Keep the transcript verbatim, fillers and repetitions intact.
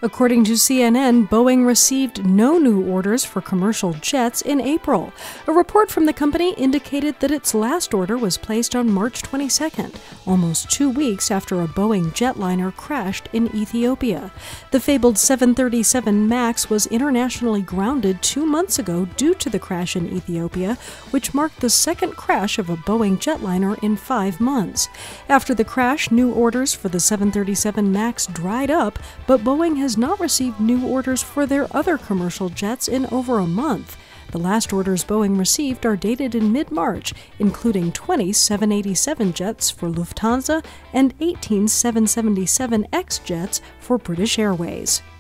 According to C N N, Boeing received no new orders for commercial jets in April. A report from the company indicated that its last order was placed on March twenty-second, almost two weeks after a Boeing jetliner crashed in Ethiopia. The fabled seven thirty-seven MAX was internationally grounded two months ago due to the crash in Ethiopia, which marked the second crash of a Boeing jetliner in five months. After the crash, new orders for the seven thirty-seven MAX dried up, but Boeing has not received new orders for their other commercial jets in over a month. The last orders Boeing received are dated in mid-March, including twenty seven eighty-seven jets for Lufthansa and eighteen seven seventy-seven X jets for British Airways.